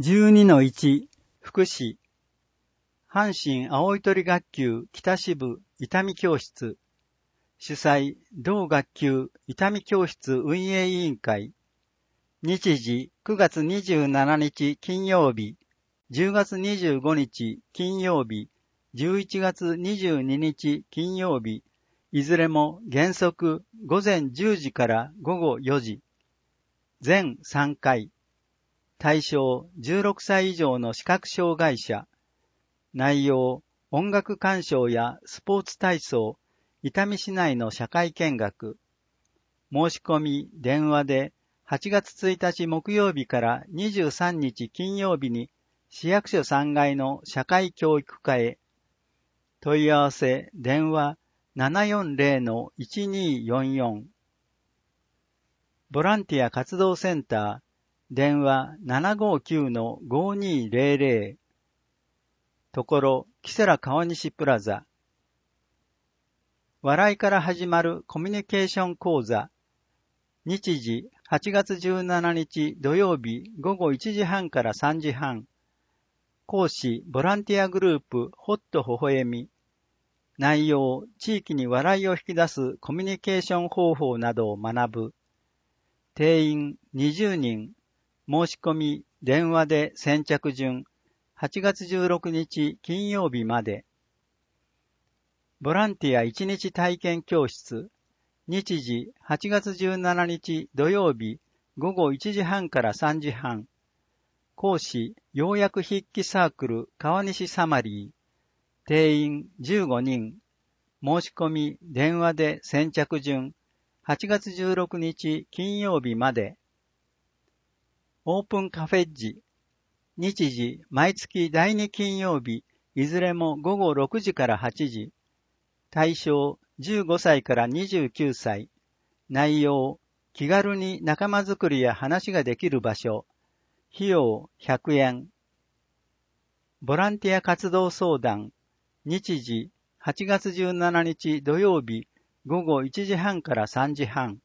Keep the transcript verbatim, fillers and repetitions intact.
じゅうにのいち 福祉阪神青い鳥学級北支部伊丹教室主催同学級伊丹教室運営委員会日時くがつにじゅうしちにち金曜日じゅうがつにじゅうごにち金曜日じゅういちがつにじゅうににち金曜日いずれも原則ごぜんじゅうじからごごよじ全さんかい対象じゅうろくさい以上の視覚障害者内容音楽鑑賞やスポーツ体操伊丹市内の社会見学申し込み電話ではちがつついたち木曜日からにじゅうさんにち金曜日に市役所さんがいの社会教育課へ問い合わせ電話 ななよんぜろのいちによんよん ボランティア活動センター電話 ななごきゅうのごにぜろぜろ ところキセラ川西プラザ笑いから始まるコミュニケーション講座日時はちがつじゅうしちにち土曜日ごごいちじはんからさんじはん講師ボランティアグループほっとほほえみ内容地域に笑いを引き出すコミュニケーション方法などを学ぶ定員にじゅうにん申し込み電話で先着順はちがつじゅうろくにち金曜日までボランティアいちにち体験教室日時はちがつじゅうしちにち土曜日ごごいちじはんからさんじはん講師要約筆記サークル川西サマリー定員じゅうごにん申し込み電話で先着順はちがつじゅうろくにち金曜日までオープンカフェッジ日時毎月だいに金曜日いずれもごごろくじからはちじ対象じゅうごさいからにじゅうきゅうさい内容気軽に仲間づくりや話ができる場所費用ひゃくえんボランティア活動相談日時はちがつじゅうしちにち土曜日ごごいちじはんからさんじはん